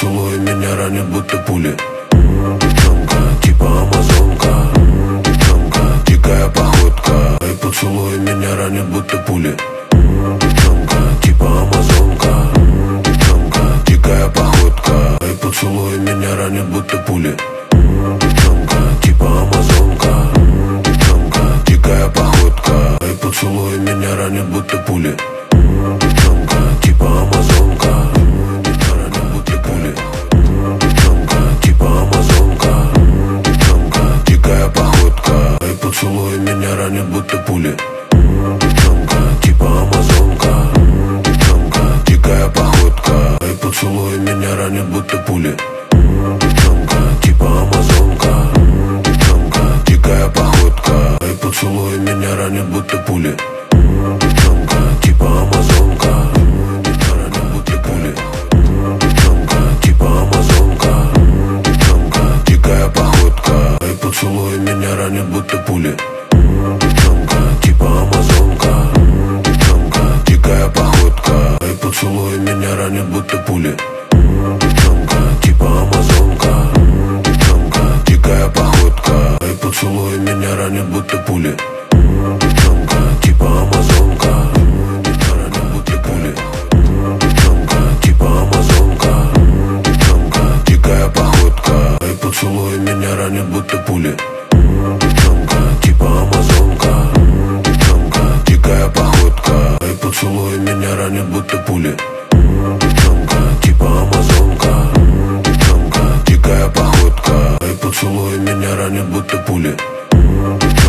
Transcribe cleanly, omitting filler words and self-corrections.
поцелуй меня ранит, будто пули. Девчонка, типа амазонка. Девчонка, дикая походка. И поцелуй меня ранит, будто пули. Девчонка, типа амазонка. Девчонка, дикая походка. И поцелуй меня ранит, будто пули. Девчонка, типа амазонка. Девчонка, дикая походка. И поцелуй меня ранит, будто пули. Девчонка, типа амазонка. Ранит, будто пули. Девчонка, типа амазонка. Девчонка, дикая походка. И поцелуй меня ранит, будто пули. Девчонка, типа амазонка. Девчонка, дикая походка. И поцелуй меня ранит, будто пули. Девчонка, типа амазонка. Девчонка, дикая походка. И поцелуй меня ранит, будто пули. Девчонка, типа амазонка. Ранит, будто пули. Девчонка, типа амазонка. Девчонка, дикая походка. И поцелуй меня ранит, будто пули. Девчонка, типа амазонка. Девчонка, дикая походка. И поцелуй меня ранит, будто пули. Девчонка, типа амазонка. Девчонка, дикая походка. И поцелуй меня ранит, будто пули. Девчонка, типа амазонка. Ранит, будто пули. Девчонка, типа амазонка. Девчонка, дикая походка. И поцелуй меня ранит, будто пули. Девчонка, типа амазонка. Девчонка, дикая походка. И поцелуй меня ранит, будто пули. Девчонка, типа амазонка. Девчонка, дикая походка. И поцелуй меня ранит, будто пули.